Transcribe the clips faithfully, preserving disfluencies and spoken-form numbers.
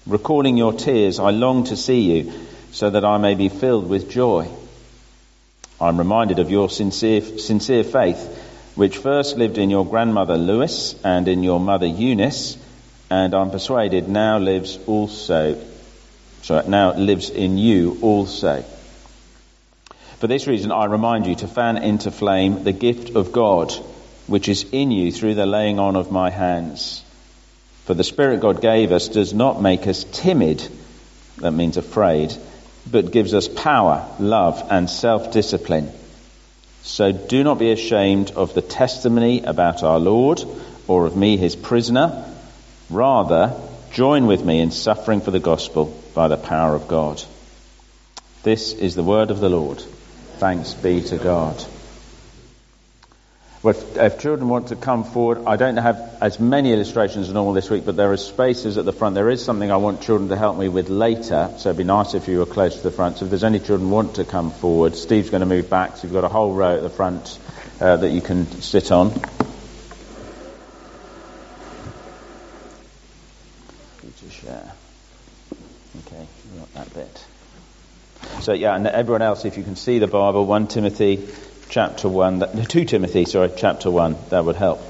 Recalling your tears, I long to see you, so that I may be filled with joy. I'm reminded of your sincere, sincere faith, which first lived in your grandmother Lois and in your mother Eunice, and I'm persuaded now lives also, sorry, now lives in you also. For this reason, I remind you to fan into flame the gift of God, which is in you through the laying on of my hands. For the Spirit God gave us does not make us timid, that means afraid, but gives us power, love, and self-discipline. So do not be ashamed of the testimony about our Lord, or of me, his prisoner. Rather, join with me in suffering for the gospel by the power of God. This is the word of the Lord. Thanks be to God. Well, if, if children want to come forward, I don't have as many illustrations as normal this week, but there are spaces at the front. There is something I want children to help me with later, so it'd be nice if you were close to the front. So if there's any children who want to come forward, Steve's going to move back, so you've got a whole row at the front uh, that you can sit on. To share. Okay, you got that bit. So yeah, and everyone else, if you can see the Bible, First Timothy chapter one, Second Timothy, sorry, chapter one, that would help.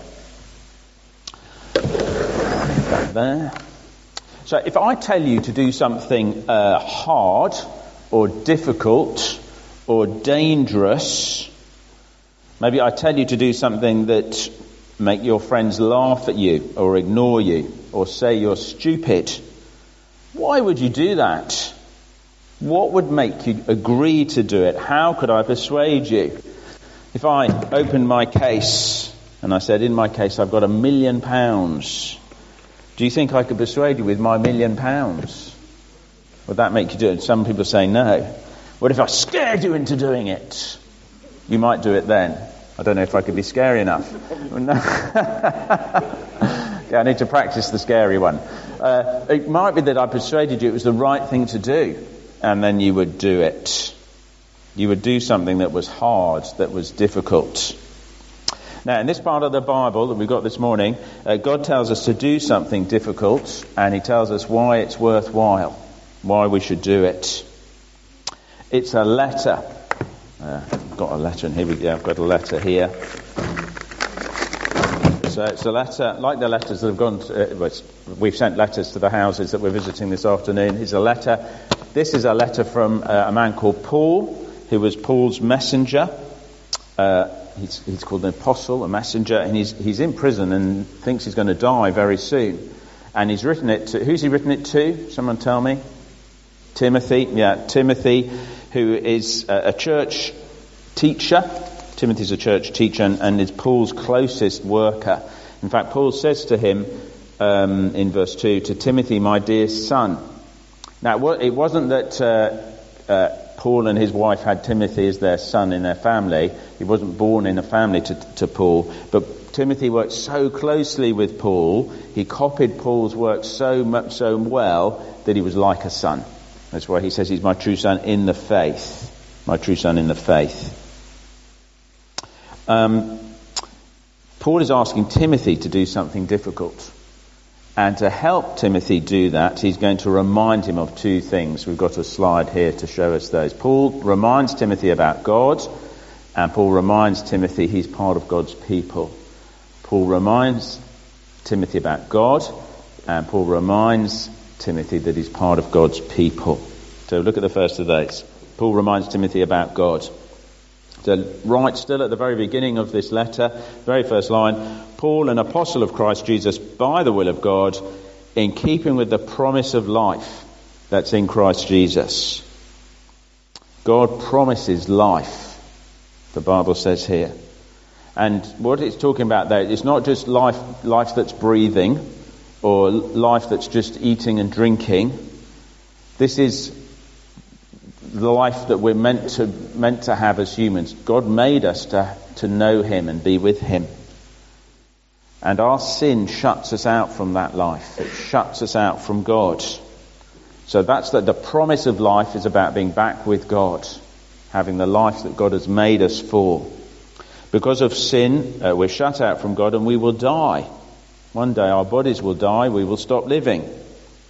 Back there. So if I tell you to do something uh, hard or difficult or dangerous, maybe I tell you to do something that make your friends laugh at you or ignore you or say you're stupid, why would you do that? What would make you agree to do it? How could I persuade you? If I opened my case and I said, in my case I've got a million pounds, do you think I could persuade you with my million pounds? Would that make you do it? Some people say no. What if I scared you into doing it? You might do it then. I don't know if I could be scary enough. Yeah, I need to practice the scary one. Uh, it might be that I persuaded you it was the right thing to do, and then you would do it. You would do something that was hard, that was difficult. Now, in this part of the Bible that we got this morning, uh, God tells us to do something difficult, and he tells us why it's worthwhile, why we should do it. It's a letter. Uh, I've got a letter, and here we go. I've got a letter here. So it's a letter, like the letters that have gone to, uh, we've sent letters to the houses that we're visiting this afternoon. It's a letter. This is a letter from uh, a man called Paul, who was Paul's messenger. Uh, he's, he's called an apostle, a messenger, and he's, he's in prison and thinks he's going to die very soon. And he's written it to, who's he written it to? Someone tell me. Timothy, yeah, Timothy, who is a, a church teacher. Timothy's a church teacher and, and is Paul's closest worker. In fact, Paul says to him um, in verse two, to Timothy, my dear son. Now, it wasn't that uh, uh, Paul and his wife had Timothy as their son in their family. He wasn't born in a family to, to Paul. But Timothy worked so closely with Paul, he copied Paul's work so much, so well, that he was like a son. That's why he says he's my true son in the faith. My true son in the faith. Um, Paul is asking Timothy to do something difficult. And to help Timothy do that, he's going to remind him of two things. We've got a slide here to show us those. Paul reminds Timothy about God, and Paul reminds Timothy he's part of God's people. Paul reminds Timothy about God, and Paul reminds Timothy that he's part of God's people. So look at the first of those. Paul reminds Timothy about God. So right still at the very beginning of this letter, very first line, Paul, an apostle of Christ Jesus, by the will of God, in keeping with the promise of life that's in Christ Jesus. God promises life, the Bible says here. And what it's talking about there, it's not just life, life that's breathing, or life that's just eating and drinking. This is the life that we're meant to meant to have as humans. God made us to, to know him and be with him. And our sin shuts us out from that life. It shuts us out from God. So that's that the promise of life is about being back with God, having the life that God has made us for. Because of sin, uh, we're shut out from God and we will die. One day our bodies will die, we will stop living.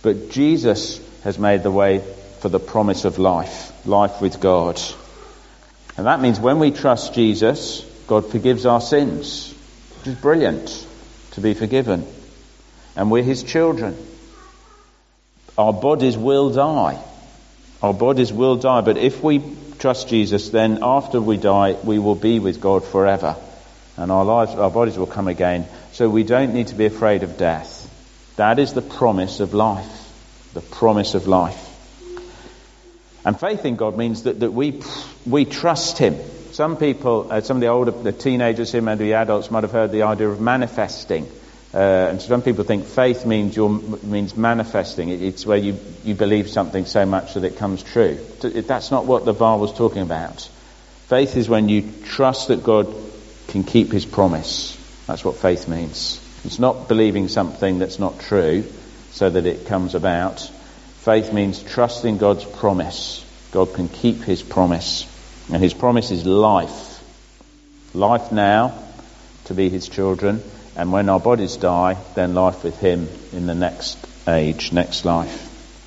But Jesus has made the way for the promise of life, life with God. And that means when we trust Jesus, God forgives our sins, which is brilliant, to be forgiven. And we're his children. Our bodies will die. Our bodies will die, but if we trust Jesus, then after we die, we will be with God forever. And our lives, our bodies will come again. So we don't need to be afraid of death. That is the promise of life. The promise of life. And faith in God means that, that we we trust him. Some people, uh, some of the older, the teenagers here, maybe the adults might have heard the idea of manifesting. Uh, and some people think faith means you're, means manifesting. It, it's where you, you believe something so much that it comes true. That's not what the Bible's talking about. Faith is when you trust that God can keep his promise. That's what faith means. It's not believing something that's not true so that it comes about. Faith means trusting God's promise. God can keep his promise. And his promise is life. Life now to be his children. And when our bodies die, then life with him in the next age, next life.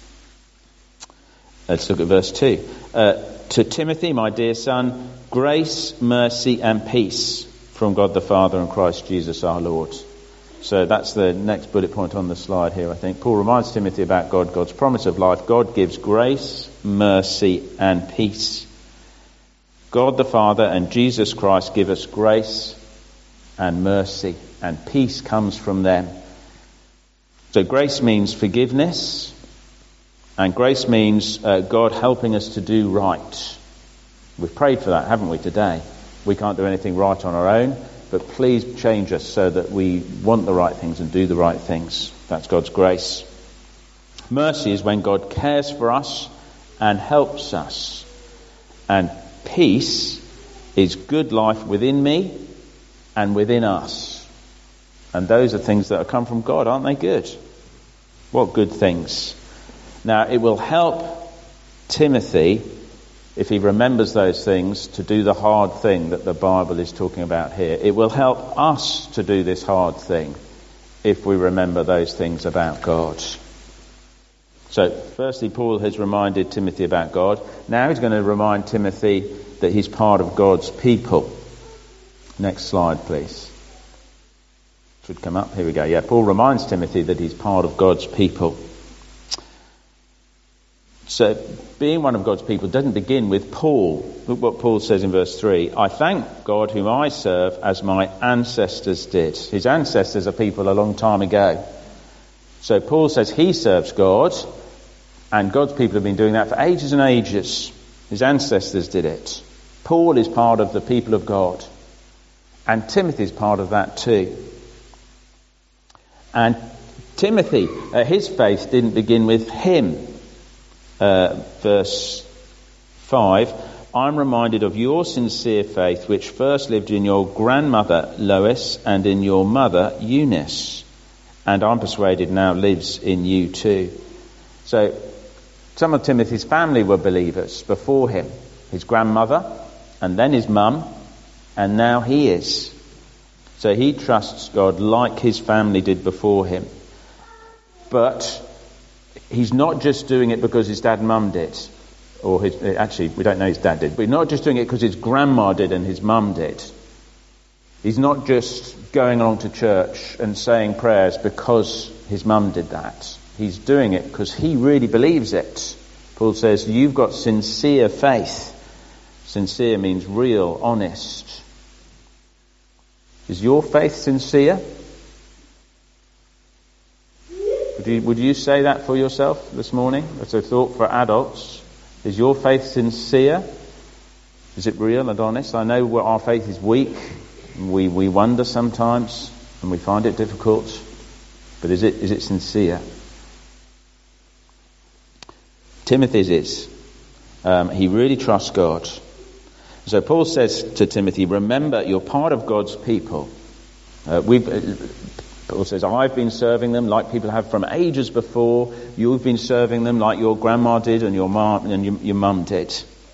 Let's look at verse two. Uh, to Timothy, my dear son, grace, mercy and peace from God the Father and Christ Jesus our Lord. So that's the next bullet point on the slide here, I think. Paul reminds Timothy about God, God's promise of life. God gives grace, mercy and peace. God the Father and Jesus Christ give us grace and mercy, and peace comes from them. So grace means forgiveness, and grace means uh, God helping us to do right. We've prayed for that, haven't we, today? We can't do anything right on our own, but please change us so that we want the right things and do the right things. That's God's grace. Mercy is when God cares for us and helps us. And peace is good life within me and within us. And those are things that have come from God, aren't they good? What good things. Now, it will help Timothy, if he remembers those things, to do the hard thing that the Bible is talking about here. It will help us to do this hard thing if we remember those things about God. So, firstly, Paul has reminded Timothy about God. Now he's going to remind Timothy that he's part of God's people. Next slide, please. Should come up. Here we go. Yeah, Paul reminds Timothy that he's part of God's people. So, being one of God's people doesn't begin with Paul. Look what Paul says in verse three. I thank God whom I serve as my ancestors did. His ancestors are people a long time ago. So Paul says he serves God, and God's people have been doing that for ages and ages. His ancestors did it. Paul is part of the people of God. And Timothy is part of that too. And Timothy, uh, his faith didn't begin with him. Uh, verse five, I'm reminded of your sincere faith which first lived in your grandmother Lois and in your mother Eunice, and I'm persuaded now lives in you too. So some of Timothy's family were believers before him. His grandmother and then his mum, and now he is. So he trusts God like his family did before him. But he's not just doing it because his dad and mum did. Or his, actually, we don't know his dad did. But he's not just doing it because his grandma did and his mum did. He's not just going along to church and saying prayers because his mum did that. He's doing it because he really believes it. Paul says, you've got sincere faith. Sincere means real, honest. Is your faith sincere? Would you, would you say that for yourself this morning? That's a thought for adults. Is your faith sincere? Is it real and honest? I know our faith is weak. We we wonder sometimes and we find it difficult. But is it is it sincere? Timothy's is. Um, he really trusts God. So Paul says to Timothy, remember, you're part of God's people. Uh, we've, uh, Paul says, I've been serving them like people have from ages before. You've been serving them like your grandma did and your mom and your, your mum did.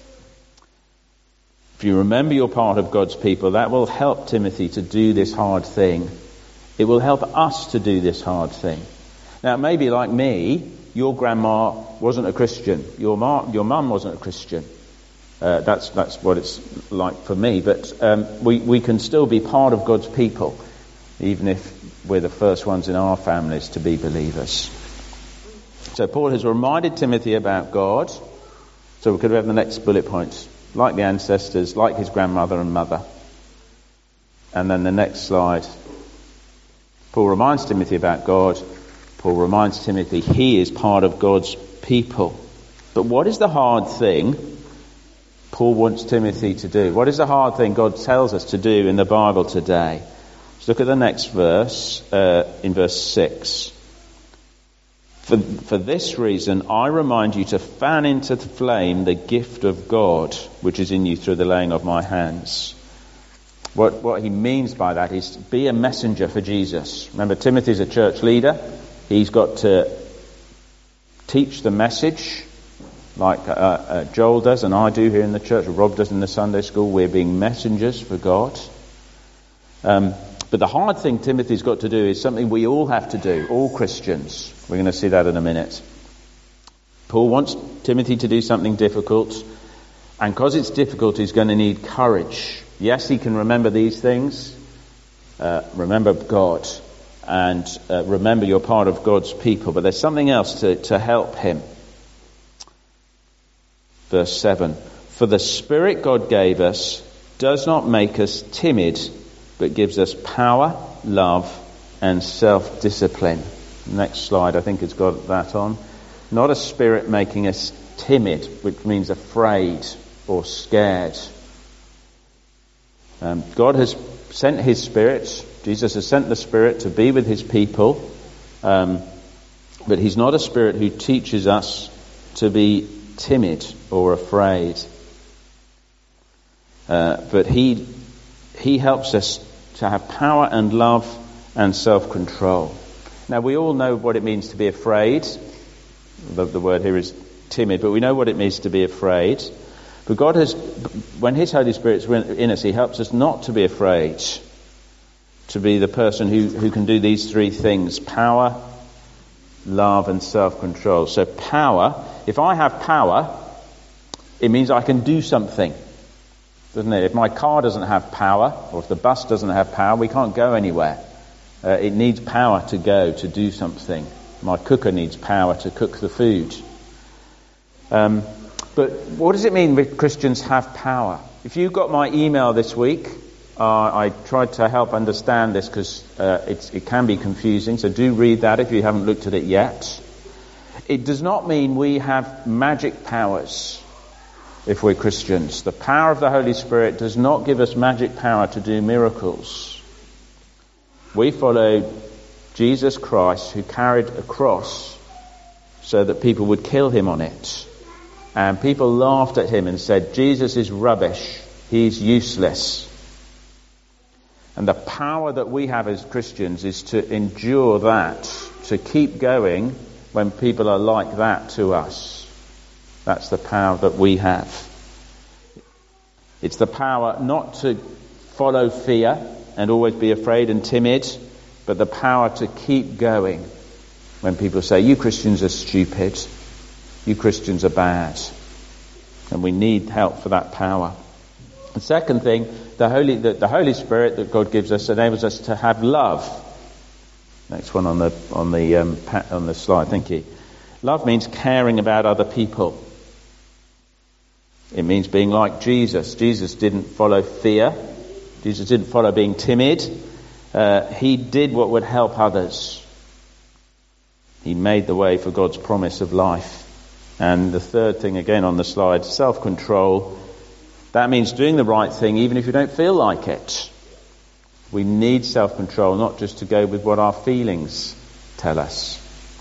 If you remember you're part of God's people, that will help Timothy to do this hard thing. It will help us to do this hard thing. Now, it may be like me, your grandma wasn't a Christian, your ma, your mum wasn't a Christian. Uh, that's that's what it's like for me. But um, we we can still be part of God's people, even if we're the first ones in our families to be believers. So Paul has reminded Timothy about God. So we could have the next bullet points, like the ancestors, like his grandmother and mother. And then the next slide, Paul reminds Timothy about God. Paul reminds Timothy he is part of God's people. But what is the hard thing Paul wants Timothy to do? What is the hard thing God tells us to do in the Bible today? Let's look at the next verse, uh, in verse six. For, for this reason, I remind you to fan into the flame the gift of God, which is in you through the laying of my hands. What, what he means by that is be a messenger for Jesus. Remember, Timothy's a church leader. He's got to teach the message like uh, uh, Joel does and I do here in the church, or Rob does in the Sunday school. We're being messengers for God. Um, but the hard thing Timothy's got to do is something we all have to do, all Christians. We're going to see that in a minute. Paul wants Timothy to do something difficult, and because it's difficult, he's going to need courage. Yes, he can remember these things. Uh, remember God, and uh, remember you're part of God's people. But there's something else to, to help him. Verse seven. For the Spirit God gave us does not make us timid, but gives us power, love, and self-discipline. Next slide, I think it's got that on. Not a spirit making us timid, which means afraid or scared. Um, God has sent his Spirit. Jesus has sent the Spirit to be with his people. Um, but he's not a Spirit who teaches us to be timid or afraid. Uh, but he he helps us to have power and love and self-control. Now, we all know what it means to be afraid. The, the word here is timid, but we know what it means to be afraid. But God has, when his Holy Spirit's in us, he helps us not to be afraid, to be the person who, who can do these three things: power, love, and self-control. So power, if I have power, it means I can do something, doesn't it? If my car doesn't have power, or if the bus doesn't have power, we can't go anywhere. Uh, it needs power to go, to do something. My cooker needs power to cook the food. Um, but what does it mean that Christians have power? If you got my email this week, uh, I tried to help understand this because uh, it's, it can be confusing, so do read that if you haven't looked at it yet. It does not mean we have magic powers if we're Christians. The power of the Holy Spirit does not give us magic power to do miracles. We follow Jesus Christ, who carried a cross so that people would kill him on it. And people laughed at him and said, Jesus is rubbish. He's useless. And the power that we have as Christians is to endure that, to keep going when people are like that to us. That's the power that we have. It's the power not to follow fear and always be afraid and timid, but the power to keep going when people say, you Christians are stupid, you Christians are bad. And we need help for that power. The second thing, the Holy, the, the Holy Spirit that God gives us enables us to have love. Next one on the on the um, on the slide, thank you. Love means caring about other people. It means being like Jesus. Jesus didn't follow fear. Jesus didn't follow being timid. Uh, he did what would help others. He made the way for God's promise of life. And the third thing, again on the slide, self-control. That means doing the right thing even if you don't feel like it. We need self-control, not just to go with what our feelings tell us.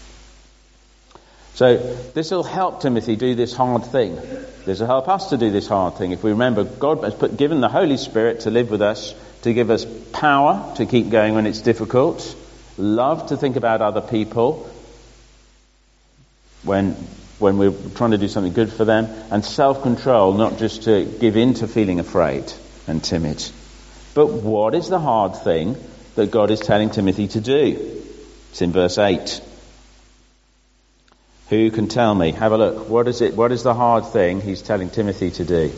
So this will help Timothy do this hard thing. This will help us to do this hard thing. If we remember, God has put, given the Holy Spirit to live with us, to give us power to keep going when it's difficult, love to think about other people when when we're trying to do something good for them, and self-control, not just to give in to feeling afraid and timid. But what is the hard thing that God is telling Timothy to do? It's in verse eight. Who can tell me? Have a look. What is it? What is the hard thing he's telling Timothy to do?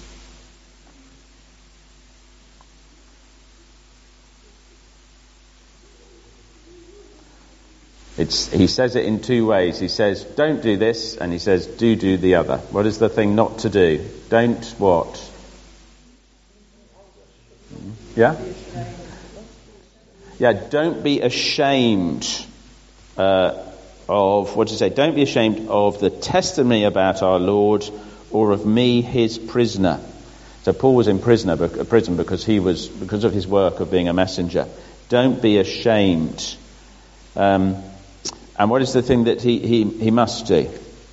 It's, he says it in two ways. He says, don't do this, and he says, do do the other. What is the thing not to do? Don't what? Yeah? Yeah, don't be ashamed uh, of, what does it say? Don't be ashamed of the testimony about our Lord or of me, his prisoner. So Paul was in prisoner, prison because he was, because of his work of being a messenger. Don't be ashamed. Um, and what is the thing that he, he, he must do?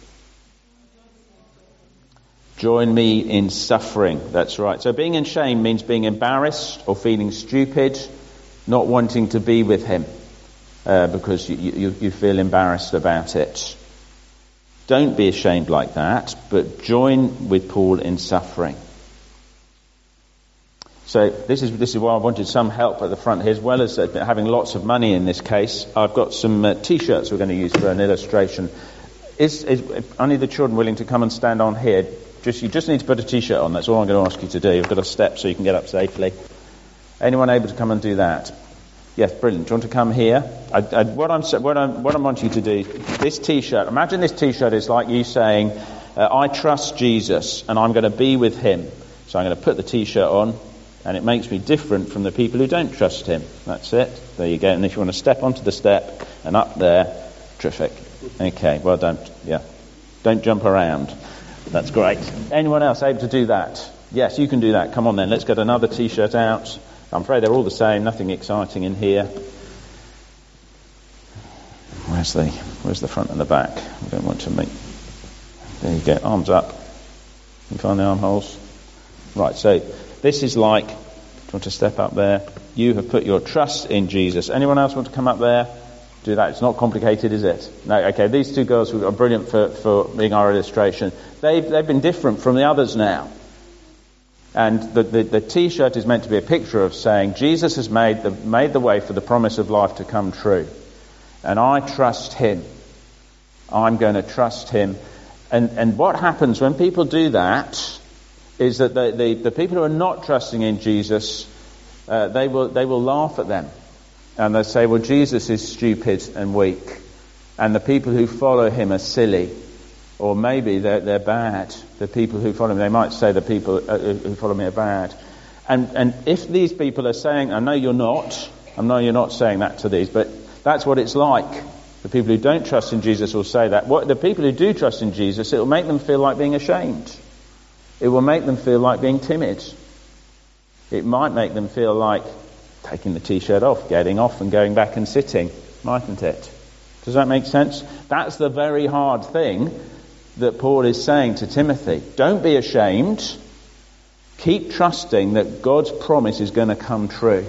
Join me in suffering. That's right. So being in shame means being embarrassed or feeling stupid, not wanting to be with him uh, because you, you, you feel embarrassed about it. Don't be ashamed like that, but join with Paul in suffering. So this is this is why I wanted some help at the front here, as well as uh, having lots of money in this case. I've got some uh, T-shirts we're going to use for an illustration. Is, is only the children willing to come and stand on here? Just you just need to put a T-shirt on. That's all I'm going to ask you to do. You've got a step so you can get up safely. Anyone able to come and do that? Yes, brilliant. Do you want to come here? I, I, what I'm what I'm what I want you to do. This T-shirt. Imagine this T-shirt is like you saying, uh, "I trust Jesus, and I'm going to be with Him." So I'm going to put the T-shirt on. And it makes me different from the people who don't trust him. That's it. There you go. And if you want to step onto the step and up there, terrific. Okay, well done. Yeah. Don't jump around. That's great. Anyone else able to do that? Yes, you can do that. Come on then. Let's get another T-shirt out. I'm afraid they're all the same. Nothing exciting in here. Where's the, where's the front and the back? I don't want to make... There you go. Arms up. You find the armholes? Right, so... This is like, do you want to step up there? You have put your trust in Jesus. Anyone else want to come up there? Do that. It's not complicated, is it? No, okay. These two girls who are brilliant for, for being our illustration. They've, they've been different from the others now. And the, the, the T-shirt is meant to be a picture of saying, Jesus has made the, made the way for the promise of life to come true. And I trust him. I'm going to trust him. And, and what happens when people do that is that the, the, the people who are not trusting in Jesus, uh, they will they will laugh at them. And they'll say, well, Jesus is stupid and weak. And the people who follow him are silly. Or maybe they're, they're bad. The people who follow him, they might say the people uh, who follow me are bad. And, and if these people are saying, I know you're not, I know you're not saying that to these, but that's what it's like. The people who don't trust in Jesus will say that. What, the people who do trust in Jesus, it will make them feel like being ashamed. It will make them feel like being timid. It might make them feel like taking the T-shirt off, getting off and going back and sitting, mightn't it? Does that make sense? That's the very hard thing that Paul is saying to Timothy. Don't be ashamed. Keep trusting that God's promise is going to come true.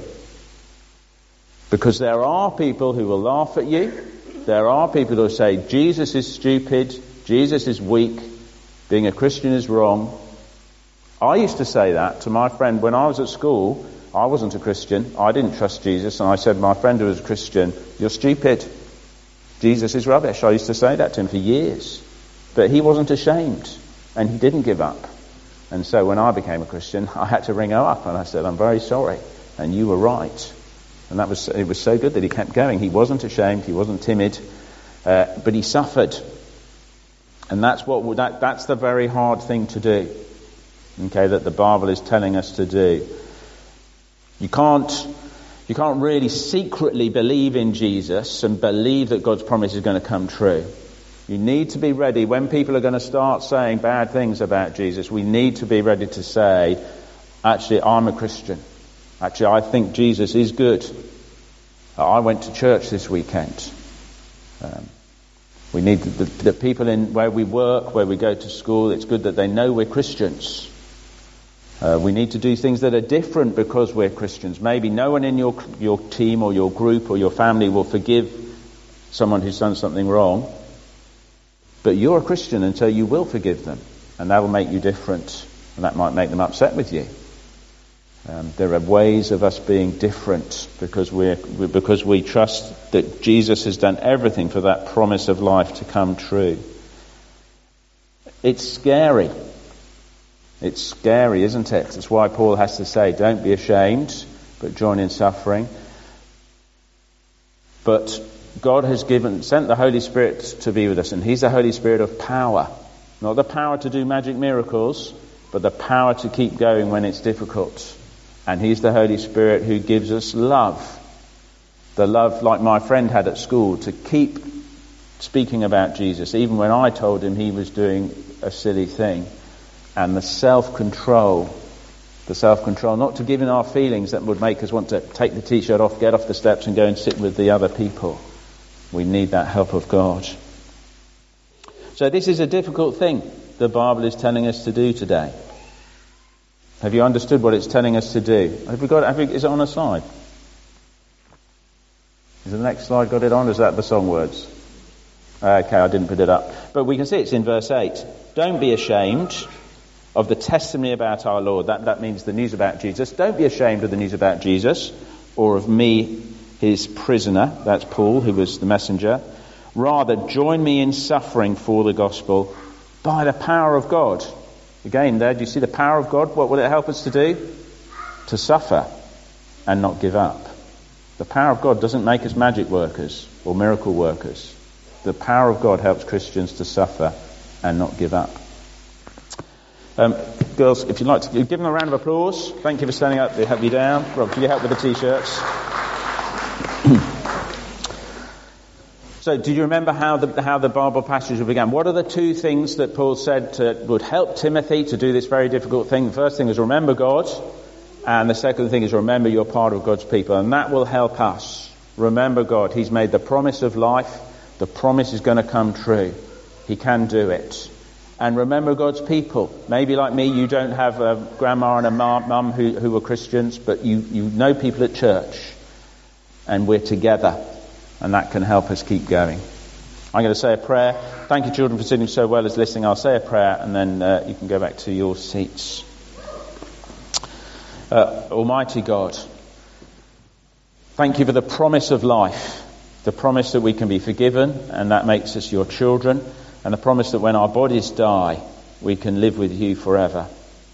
Because there are people who will laugh at you. There are people who will say, Jesus is stupid, Jesus is weak, being a Christian is wrong. I used to say that to my friend when I was at school. I wasn't a Christian. I didn't trust Jesus. And I said, my friend who was a Christian, you're stupid. Jesus is rubbish. I used to say that to him for years. But he wasn't ashamed. And he didn't give up. And so when I became a Christian, I had to ring him up. And I said, I'm very sorry. And you were right. And that was it was so good that he kept going. He wasn't ashamed. He wasn't timid. Uh, but he suffered. And that's what that that's the very hard thing to do. Okay, that the Bible is telling us to do. You can't, you can't really secretly believe in Jesus and believe that God's promise is going to come true. You need to be ready when people are going to start saying bad things about Jesus. We need to be ready to say, actually, I'm a Christian. Actually, I think Jesus is good. I went to church this weekend. Um, we need the, the people in where we work, where we go to school. It's good that they know we're Christians. Uh, we need to do things that are different because we're Christians. Maybe no one in your your team or your group or your family will forgive someone who's done something wrong. But you're a Christian, and so you will forgive them. And that will make you different. And that might make them upset with you. Um, there are ways of us being different because we're, we because we trust that Jesus has done everything for that promise of life to come true. It's scary. It's scary, isn't it? That's why Paul has to say, don't be ashamed, but join in suffering. But God has given, sent the Holy Spirit to be with us, and He's the Holy Spirit of power. Not the power to do magic miracles, but the power to keep going when it's difficult. And He's the Holy Spirit who gives us love. The love like my friend had at school, to keep speaking about Jesus, even when I told him he was doing a silly thing. And the self-control, the self-control, not to give in our feelings that would make us want to take the t-shirt off, get off the steps and go and sit with the other people. We need that help of God. So this is a difficult thing the Bible is telling us to do today. Have you understood what it's telling us to do? Have we got? Have we, is it on a slide? Is the next slide got it on? Or is that the song words? Okay, I didn't put it up. But we can see it's in verse eight. Don't be ashamed of the testimony about our Lord. That, that means the news about Jesus. Don't be ashamed of the news about Jesus, or of me, his prisoner. That's Paul, who was the messenger. Rather, join me in suffering for the gospel by the power of God. Again, there, do you see the power of God? What will it help us to do? To suffer and not give up. The power of God doesn't make us magic workers or miracle workers. The power of God helps Christians to suffer and not give up. Um, girls, if you'd like to give them a round of applause. Thank you for standing up. They help you down. Rob, can you help with the t-shirts? So, do you remember how the how the Bible passage began? What are the two things that Paul said to, would help Timothy to do this very difficult thing? The first thing is remember God, and the second thing is remember you're part of God's people, and that will help us. Remember God. He's made the promise of life. The promise is going to come true. He can do it. And remember God's people. Maybe like me, you don't have a grandma and a mum who, who were Christians, but you, you know people at church. And we're together. And that can help us keep going. I'm going to say a prayer. Thank you, children, for sitting so well as listening. I'll say a prayer and then uh, you can go back to your seats. Uh, Almighty God, thank you for the promise of life. The promise that we can be forgiven and that makes us your children. And the promise that when our bodies die, we can live with you forever.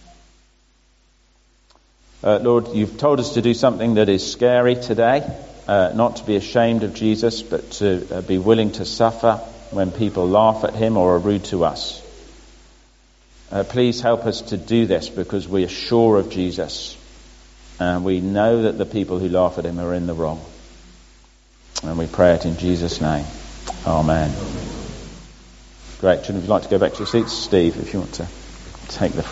Uh, Lord, you've told us to do something that is scary today. Uh, not to be ashamed of Jesus, but to uh, be willing to suffer when people laugh at him or are rude to us. Uh, please help us to do this because we are sure of Jesus. And we know that the people who laugh at him are in the wrong. And we pray it in Jesus' name. Amen. Great. Children, if you'd like to go back to your seats, Steve, if you want to take the